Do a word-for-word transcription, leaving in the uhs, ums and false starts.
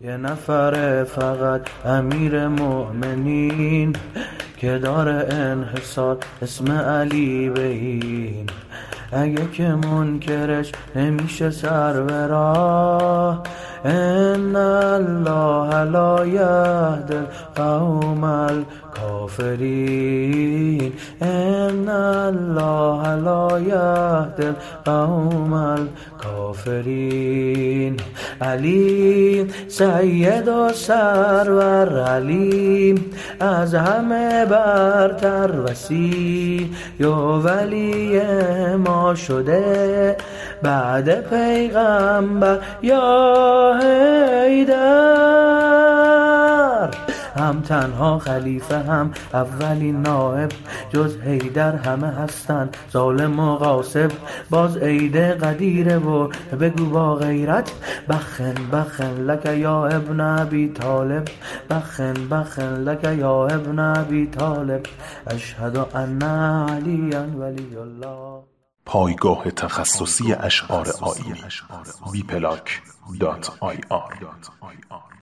یه نفر فقط امیر مؤمنین که داره انحصار اسم علی بین، اگه که منکرش نمیشه سر به راه. ان الله لا یهدی القوم الکافرین، ان الله لا یهدی القوم الکافرین. علی سید و سرور، علی از همه برتر، وسیع و ولی ما شده بعد پیغمبر یا حیدر. هم تنها خلیفه هم اولین نائب، جز حیدر همه هستند ظالم و غاصب. باز عید قدیره و بگو با غیرت، بخن بخن لک یا ابن ابی طالب، بخن بخن لک یا ابن ابی طالب، اشهد ان علی ولی الله. پایگاه تخصصی اشعار آیینی بی پلاک دات آی آر